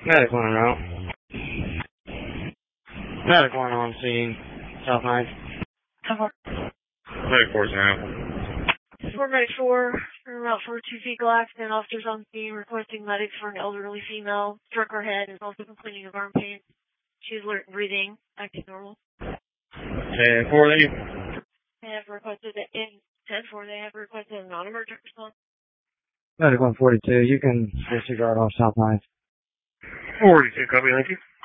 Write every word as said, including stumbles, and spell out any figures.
Medic one route. Medic one on scene. South nine. Medic four's now. four Medic four, Route four two vehicle accident, officers on scene requesting medics for an elderly female. Struck her head and is also complaining of arm pain. She is alert and breathing, acting normal. ten four, they They have requested that in ten four, they have requested a non-emergent response. Medic one forty-two, you can disregard off South nine. forty-two, copy, thank you.